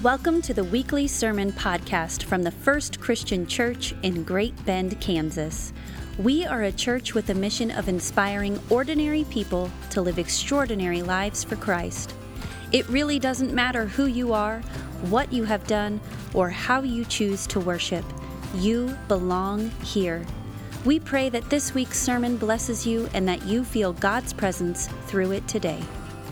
Welcome to the weekly sermon podcast from the First Christian Church in Great Bend, Kansas. We are a church with a mission of inspiring ordinary people to live extraordinary lives for Christ. It really doesn't matter who you are, what you have done, or how you choose to worship. You belong here. We pray that this week's sermon blesses you and that you feel God's presence through it today.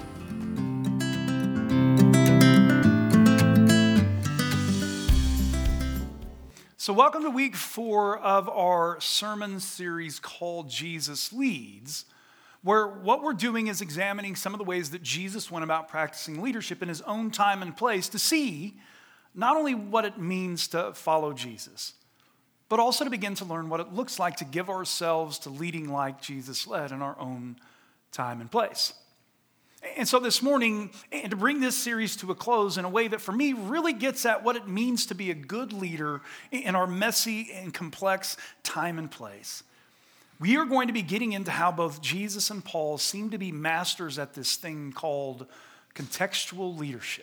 So welcome to week 4 of our sermon series called Jesus Leads, where what we're doing is examining some of the ways that Jesus went about practicing leadership in his own time and place to see not only what it means to follow Jesus, but also to begin to learn what it looks like to give ourselves to leading like Jesus led in our own time and place. And so this morning, and to bring this series to a close in a way that for me really gets at what it means to be a good leader in our messy and complex time and place, we are going to be getting into how both Jesus and Paul seem to be masters at this thing called contextual leadership.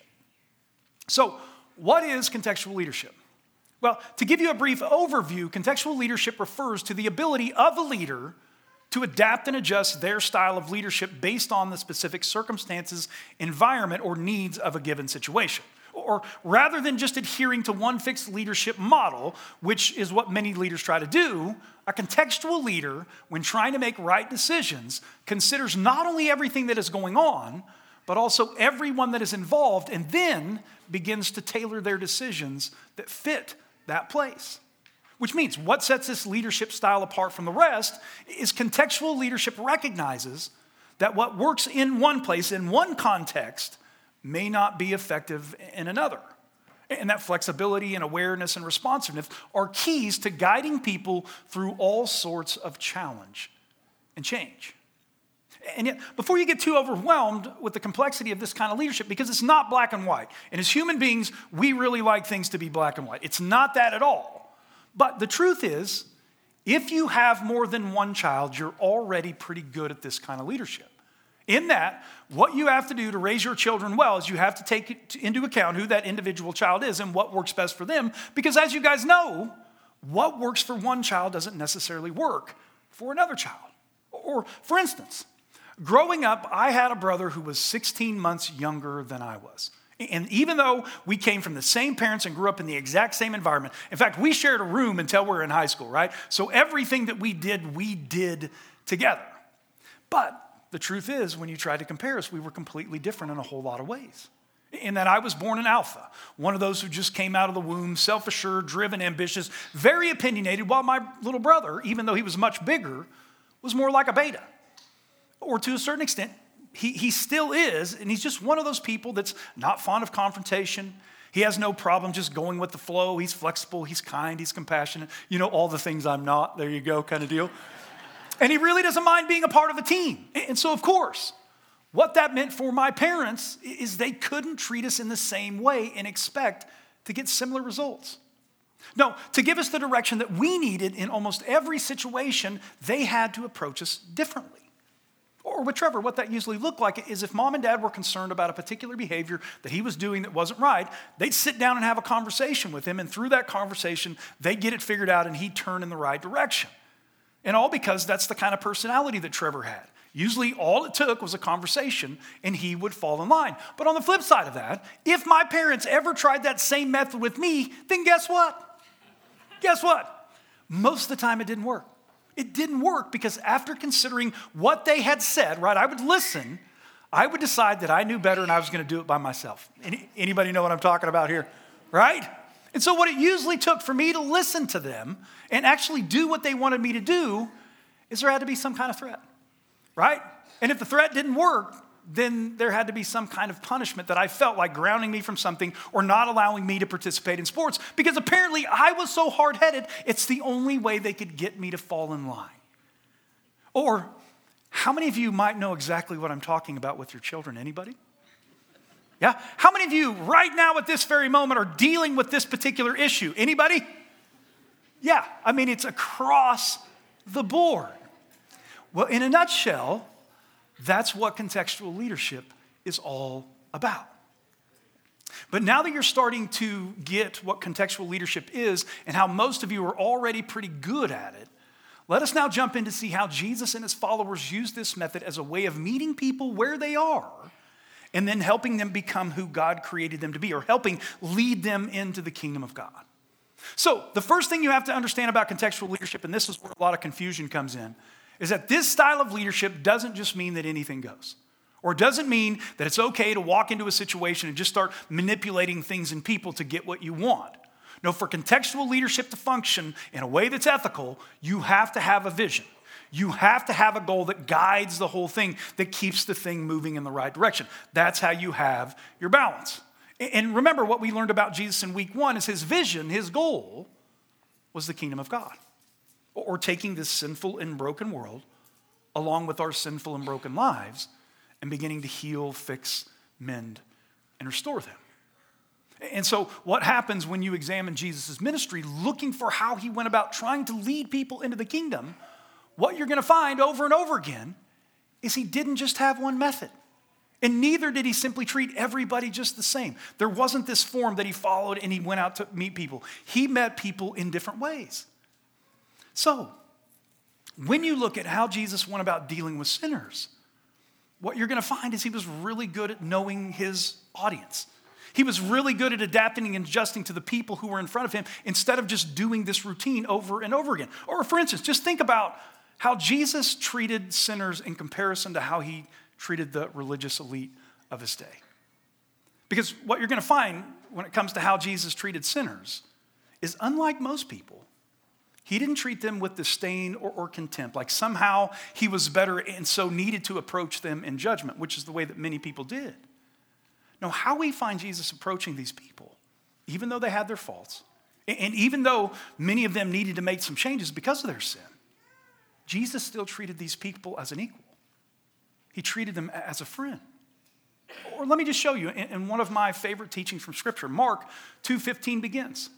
So, what is contextual leadership? Well, to give you a brief overview, contextual leadership refers to the ability of a leader to adapt and adjust their style of leadership based on the specific circumstances, environment, or needs of a given situation. Or rather than just adhering to one fixed leadership model, which is what many leaders try to do, a contextual leader, when trying to make right decisions, considers not only everything that is going on, but also everyone that is involved, and then begins to tailor their decisions that fit that place. Which means what sets this leadership style apart from the rest is contextual leadership recognizes that what works in one place, in one context, may not be effective in another. And that flexibility and awareness and responsiveness are keys to guiding people through all sorts of challenge and change. And yet, before you get too overwhelmed with the complexity of this kind of leadership, because it's not black and white, and as human beings, we really like things to be black and white. It's not that at all. But the truth is, if you have more than one child, you're already pretty good at this kind of leadership. In that, what you have to do to raise your children well is you have to take into account who that individual child is and what works best for them. Because as you guys know, what works for one child doesn't necessarily work for another child. Or, for instance, growing up, I had a brother who was 16 months younger than I was. And even though we came from the same parents and grew up in the exact same environment, in fact, we shared a room until we were in high school, right? So everything that we did together. But the truth is, when you tried to compare us, we were completely different in a whole lot of ways. In that I was born an alpha, one of those who just came out of the womb, self-assured, driven, ambitious, very opinionated, while my little brother, even though he was much bigger, was more like a beta. Or to a certain extent, He still is, and he's just one of those people that's not fond of confrontation. He has no problem just going with the flow. He's flexible, he's kind, he's compassionate. You know, all the things I'm not, there you go, kind of deal. And he really doesn't mind being a part of a team. And so, of course, what that meant for my parents is they couldn't treat us in the same way and expect to get similar results. No, to give us the direction that we needed in almost every situation, they had to approach us differently. Or with Trevor, what that usually looked like is if mom and dad were concerned about a particular behavior that he was doing that wasn't right, they'd sit down and have a conversation with him, and through that conversation, they'd get it figured out and he'd turn in the right direction. And all because that's the kind of personality that Trevor had. Usually all it took was a conversation and he would fall in line. But on the flip side of that, if my parents ever tried that same method with me, then guess what? Guess what? Most of the time it didn't work. It didn't work because after considering what they had said, right, I would listen, I would decide that I knew better and I was going to do it by myself. Anybody know what I'm talking about here, right? And so what it usually took for me to listen to them and actually do what they wanted me to do is there had to be some kind of threat, right? And if the threat didn't work, then there had to be some kind of punishment that I felt like grounding me from something or not allowing me to participate in sports because apparently I was so hard-headed, it's the only way they could get me to fall in line. Or how many of you might know exactly what I'm talking about with your children? Anybody? Yeah? How many of you right now at this very moment are dealing with this particular issue? Anybody? Yeah, I mean, it's across the board. Well, in a nutshell, that's what contextual leadership is all about. But now that you're starting to get what contextual leadership is and how most of you are already pretty good at it, let us now jump in to see how Jesus and his followers use this method as a way of meeting people where they are and then helping them become who God created them to be, or helping lead them into the kingdom of God. So the first thing you have to understand about contextual leadership, and this is where a lot of confusion comes in, is that this style of leadership doesn't just mean that anything goes. Or it doesn't mean that it's okay to walk into a situation and just start manipulating things and people to get what you want. No, for contextual leadership to function in a way that's ethical, you have to have a vision. You have to have a goal that guides the whole thing, that keeps the thing moving in the right direction. That's how you have your balance. And remember, what we learned about Jesus in week 1 is his vision, his goal was the kingdom of God. Or taking this sinful and broken world along with our sinful and broken lives and beginning to heal, fix, mend, and restore them. And so what happens when you examine Jesus' ministry, looking for how he went about trying to lead people into the kingdom, what you're going to find over and over again is he didn't just have one method. And neither did he simply treat everybody just the same. There wasn't this form that he followed and he went out to meet people. He met people in different ways. So, when you look at how Jesus went about dealing with sinners, what you're going to find is he was really good at knowing his audience. He was really good at adapting and adjusting to the people who were in front of him instead of just doing this routine over and over again. Or for instance, just think about how Jesus treated sinners in comparison to how he treated the religious elite of his day. Because what you're going to find when it comes to how Jesus treated sinners is, unlike most people, he didn't treat them with disdain or contempt, like somehow he was better and so needed to approach them in judgment, which is the way that many people did. No, how we find Jesus approaching these people, even though they had their faults, and even though many of them needed to make some changes because of their sin, Jesus still treated these people as an equal. He treated them as a friend. Or let me just show you in one of my favorite teachings from Scripture. Mark 2:15 begins.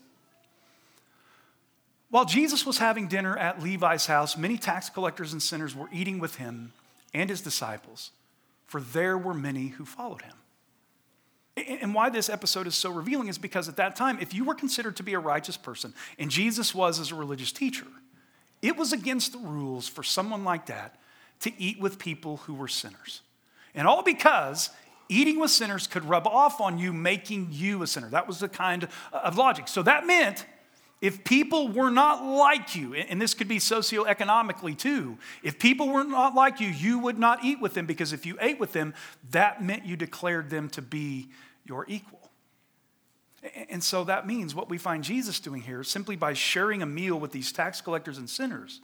While Jesus was having dinner at Levi's house, many tax collectors and sinners were eating with him and his disciples, for there were many who followed him. And why this episode is so revealing is because at that time, if you were considered to be a righteous person, and Jesus was as a religious teacher, it was against the rules for someone like that to eat with people who were sinners. And all because eating with sinners could rub off on you, making you a sinner. That was the kind of logic. So that meant if people were not like you, and this could be socioeconomically too, if people were not like you, you would not eat with them, because if you ate with them, that meant you declared them to be your equal. And so that means what we find Jesus doing here, simply by sharing a meal with these tax collectors and sinners,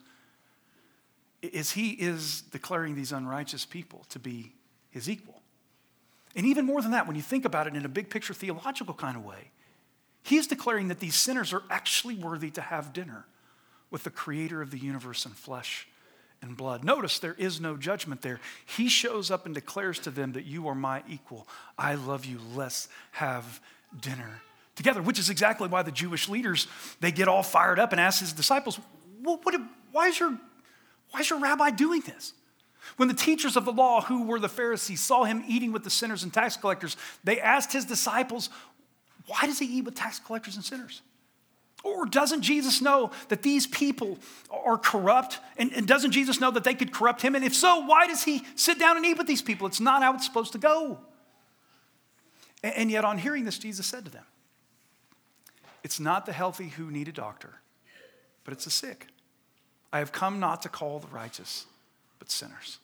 is he is declaring these unrighteous people to be his equal. And even more than that, when you think about it in a big picture theological kind of way, he's declaring that these sinners are actually worthy to have dinner with the creator of the universe in flesh and blood. Notice there is no judgment there. He shows up and declares to them that you are my equal. I love you. Let's have dinner together, which is exactly why the Jewish leaders, they get all fired up and ask his disciples, why is your rabbi doing this? When the teachers of the law, who were the Pharisees, saw him eating with the sinners and tax collectors, they asked his disciples, why does he eat with tax collectors and sinners? Or doesn't Jesus know that these people are corrupt? And doesn't Jesus know that they could corrupt him? And if so, why does he sit down and eat with these people? It's not how it's supposed to go. And yet on hearing this, Jesus said to them, it's not the healthy who need a doctor, but it's the sick. I have come not to call the righteous, but sinners.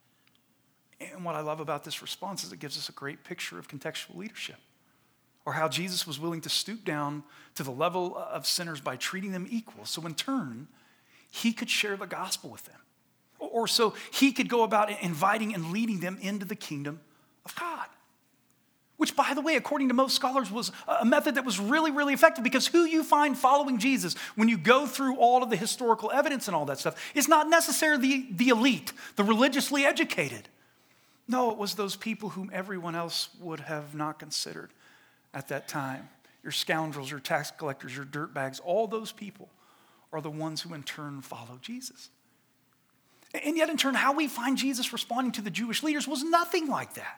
And what I love about this response is it gives us a great picture of contextual leadership, or how Jesus was willing to stoop down to the level of sinners by treating them equal. So in turn, he could share the gospel with them. Or so he could go about inviting and leading them into the kingdom of God. Which, by the way, according to most scholars, was a method that was really, really effective, because who you find following Jesus when you go through all of the historical evidence and all that stuff is not necessarily the elite, the religiously educated. No, it was those people whom everyone else would have not considered at that time. Your scoundrels, your tax collectors, your dirtbags, all those people are the ones who in turn follow Jesus. And yet in turn, how we find Jesus responding to the Jewish leaders was nothing like that.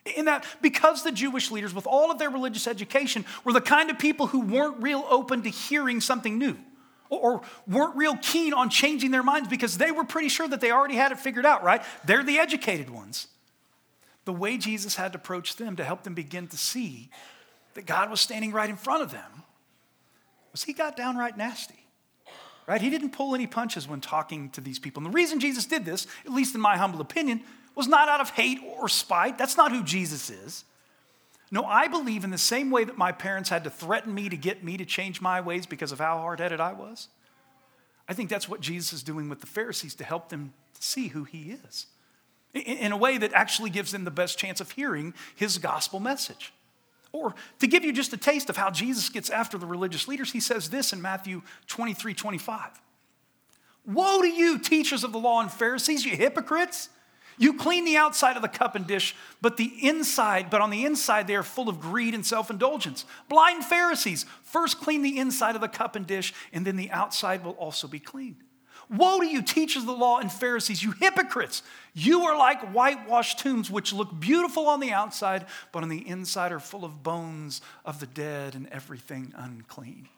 In that, because the Jewish leaders, with all of their religious education, were the kind of people who weren't real open to hearing something new, or weren't real keen on changing their minds because they were pretty sure that they already had it figured out, right? They're the educated ones. The way Jesus had to approach them to help them begin to see that God was standing right in front of them was he got downright nasty, right? He didn't pull any punches when talking to these people. And the reason Jesus did this, at least in my humble opinion, was not out of hate or spite. That's not who Jesus is. No, I believe in the same way that my parents had to threaten me to get me to change my ways because of how hard-headed I was. I think that's what Jesus is doing with the Pharisees to help them see who he is in a way that actually gives them the best chance of hearing his gospel message. Or to give you just a taste of how Jesus gets after the religious leaders, he says this in Matthew 23:25. Woe to you, teachers of the law and Pharisees, you hypocrites! You clean the outside of the cup and dish, but on the inside they are full of greed and self-indulgence. Blind Pharisees, first clean the inside of the cup and dish, and then the outside will also be clean. Woe to you, teachers of the law and Pharisees, you hypocrites! You are like whitewashed tombs, which look beautiful on the outside, but on the inside are full of bones of the dead and everything unclean.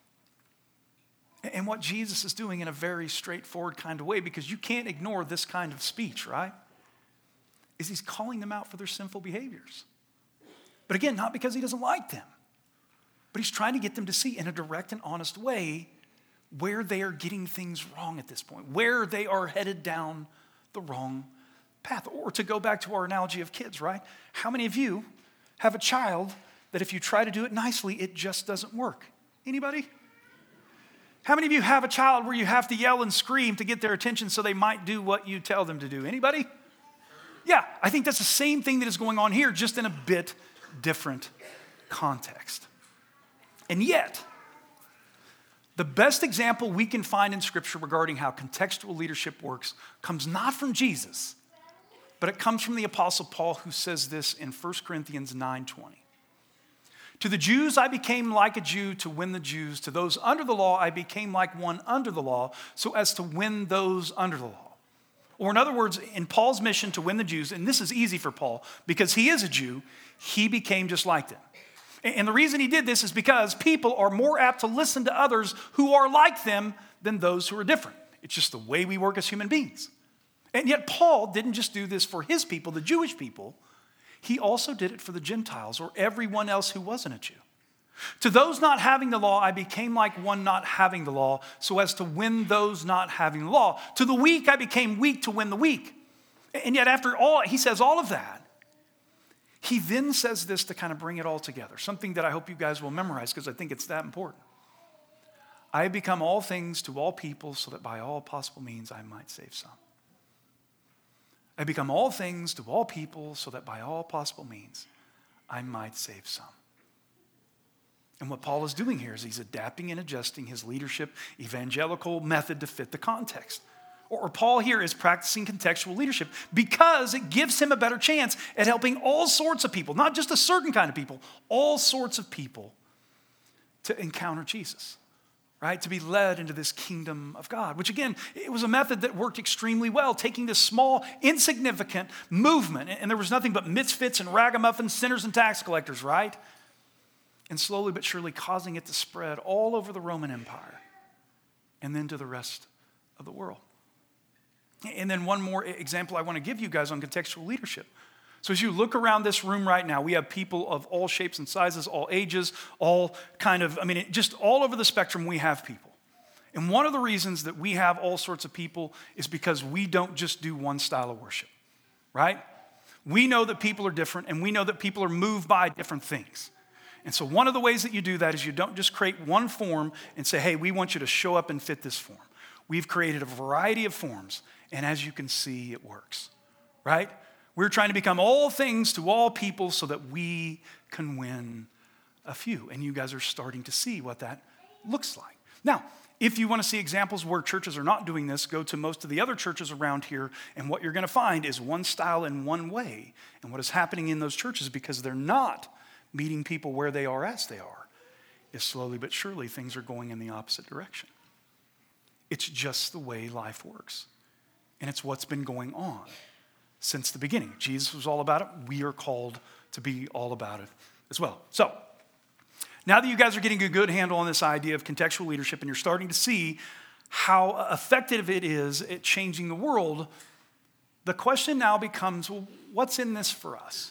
And what Jesus is doing in a very straightforward kind of way, because you can't ignore this kind of speech, right? Is he's calling them out for their sinful behaviors. But again, not because he doesn't like them, but he's trying to get them to see in a direct and honest way where they are getting things wrong at this point, where they are headed down the wrong path. Or to go back to our analogy of kids, right? How many of you have a child that if you try to do it nicely, it just doesn't work? Anybody? How many of you have a child where you have to yell and scream to get their attention so they might do what you tell them to do? Anybody? Yeah, I think that's the same thing that is going on here, just in a bit different context. And yet, the best example we can find in Scripture regarding how contextual leadership works comes not from Jesus, but it comes from the Apostle Paul, who says this in 1 Corinthians 9:20. To the Jews I became like a Jew to win the Jews. To those under the law I became like one under the law, so as to win those under the law. Or in other words, in Paul's mission to win the Jews, and this is easy for Paul, because he is a Jew, he became just like them. And the reason he did this is because people are more apt to listen to others who are like them than those who are different. It's just the way we work as human beings. And yet Paul didn't just do this for his people, the Jewish people. He also did it for the Gentiles, or everyone else who wasn't a Jew. To those not having the law, I became like one not having the law, so as to win those not having the law. To the weak, I became weak to win the weak. And yet after all, he says all of that, he then says this to kind of bring it all together, something that I hope you guys will memorize because I think it's that important. I have become all things to all people so that by all possible means I might save some. I become all things to all people so that by all possible means I might save some. And what Paul is doing here is he's adapting and adjusting his leadership evangelical method to fit the context. Or Paul here is practicing contextual leadership because it gives him a better chance at helping all sorts of people, not just a certain kind of people, all sorts of people to encounter Jesus, right? To be led into this kingdom of God, which again, it was a method that worked extremely well, taking this small, insignificant movement, and there was nothing but misfits and ragamuffins, sinners and tax collectors, right? And slowly but surely causing it to spread all over the Roman Empire and then to the rest of the world. And then one more example I want to give you guys on contextual leadership. So as you look around this room right now, we have people of all shapes and sizes, all ages, all kind of, just all over the spectrum we have people. And one of the reasons that we have all sorts of people is because we don't just do one style of worship, right? We know that people are different, and we know that people are moved by different things. And so one of the ways that you do that is you don't just create one form and say, hey, we want you to show up and fit this form. We've created a variety of forms, and as you can see, it works, right? We're trying to become all things to all people so that we can win a few. And you guys are starting to see what that looks like. Now, if you want to see examples where churches are not doing this, go to most of the other churches around here, and what you're going to find is one style and one way. And what is happening in those churches, because they're not meeting people where they are as they are, is slowly but surely things are going in the opposite direction. It's just the way life works. And it's what's been going on since the beginning. Jesus was all about it. We are called to be all about it as well. So, now that you guys are getting a good handle on this idea of contextual leadership and you're starting to see how effective it is at changing the world, the question now becomes, well, what's in this for us?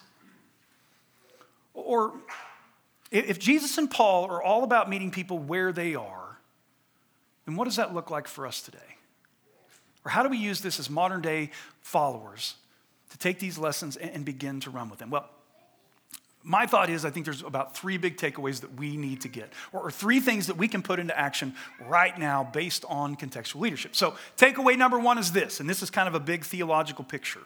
Or if Jesus and Paul are all about meeting people where they are, then what does that look like for us today? Or how do we use this as modern day followers to take these lessons and begin to run with them? Well, my thought is I think there's about 3 big takeaways that we need to get, or 3 things that we can put into action right now based on contextual leadership. So takeaway number 1 is this, and this is kind of a big theological picture.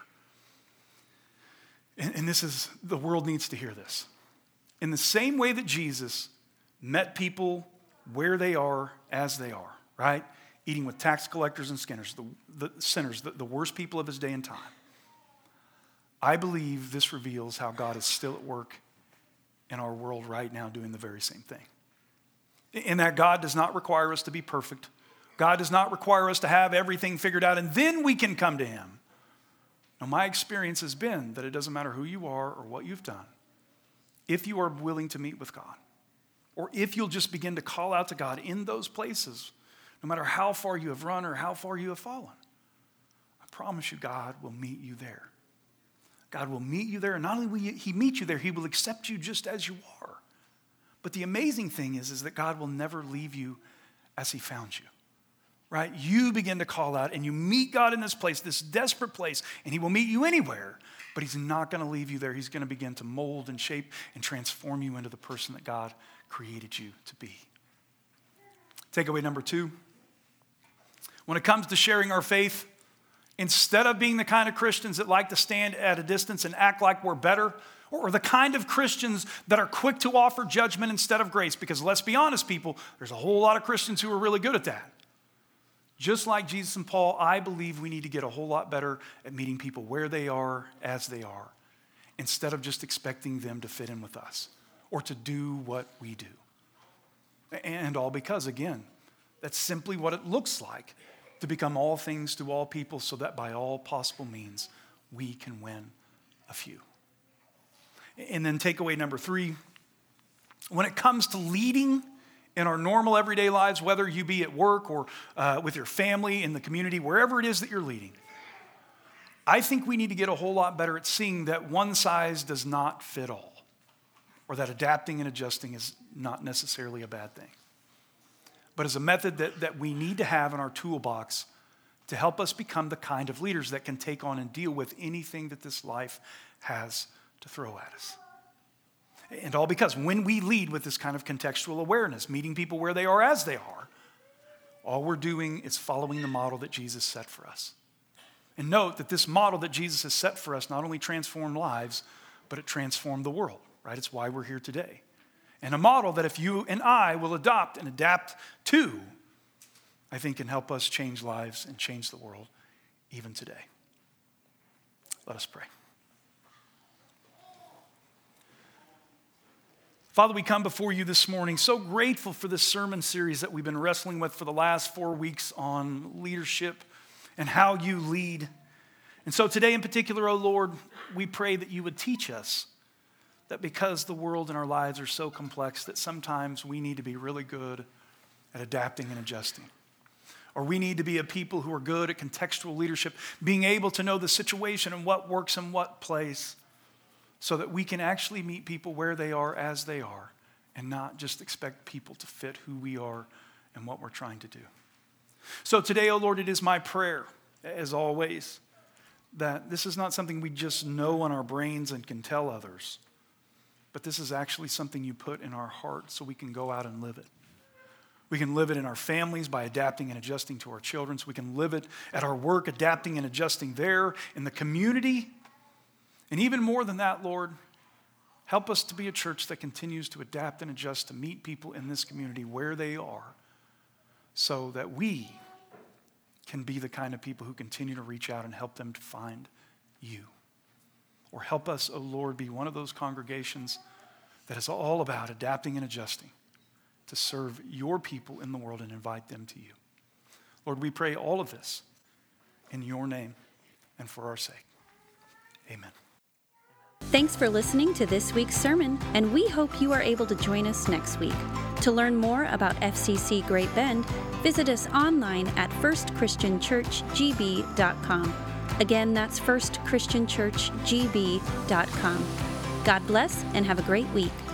And this is, the world needs to hear this. In the same way that Jesus met people where they are as they are, right? Eating with tax collectors and sinners, the worst people of his day and time. I believe this reveals how God is still at work in our world right now doing the very same thing. In that God does not require us to be perfect. God does not require us to have everything figured out and then we can come to him. Now, my experience has been that it doesn't matter who you are or what you've done. If you are willing to meet with God, or if you'll just begin to call out to God in those places, no matter how far you have run or how far you have fallen, I promise you God will meet you there. God will meet you there, and not only will he meet you there, he will accept you just as you are. But the amazing thing is that God will never leave you as he found you, right? You begin to call out, and you meet God in this place, this desperate place, and he will meet you anywhere, but he's not going to leave you there. He's going to begin to mold and shape and transform you into the person that God created you to be. Takeaway number 2, when it comes to sharing our faith, instead of being the kind of Christians that like to stand at a distance and act like we're better, or the kind of Christians that are quick to offer judgment instead of grace, because let's be honest, people, there's a whole lot of Christians who are really good at that. Just like Jesus and Paul, I believe we need to get a whole lot better at meeting people where they are, as they are, instead of just expecting them to fit in with us or to do what we do. And all because, again, that's simply what it looks like to become all things to all people so that by all possible means we can win a few. And then takeaway number 3, when it comes to leading in our normal everyday lives, whether you be at work or with your family, in the community, wherever it is that you're leading, I think we need to get a whole lot better at seeing that one size does not fit all, or that adapting and adjusting is not necessarily a bad thing, but as a method that we need to have in our toolbox to help us become the kind of leaders that can take on and deal with anything that this life has to throw at us. And all because when we lead with this kind of contextual awareness, meeting people where they are as they are, all we're doing is following the model that Jesus set for us. And note that this model that Jesus has set for us not only transformed lives, but it transformed the world, right? It's why we're here today. And a model that if you and I will adopt and adapt to, I think can help us change lives and change the world even today. Let us pray. Father, we come before you this morning so grateful for this sermon series that we've been wrestling with for the last 4 weeks on leadership and how you lead. And so today in particular, oh Lord, we pray that you would teach us that because the world and our lives are so complex that sometimes we need to be really good at adapting and adjusting. Or we need to be a people who are good at contextual leadership, being able to know the situation and what works in what place so that we can actually meet people where they are as they are and not just expect people to fit who we are and what we're trying to do. So today, oh Lord, it is my prayer, as always, that this is not something we just know in our brains and can tell others, but this is actually something you put in our heart so we can go out and live it. We can live it in our families by adapting and adjusting to our children. So we can live it at our work, adapting and adjusting there, in the community. And even more than that, Lord, help us to be a church that continues to adapt and adjust to meet people in this community where they are so that we can be the kind of people who continue to reach out and help them to find you. Or help us, oh Lord, be one of those congregations that is all about adapting and adjusting to serve your people in the world and invite them to you. Lord, we pray all of this in your name and for our sake. Amen. Thanks for listening to this week's sermon, and we hope you are able to join us next week. To learn more about FCC Great Bend, visit us online at firstchristianchurchgb.com. Again, that's firstchristianchurchgb.com. God bless and have a great week.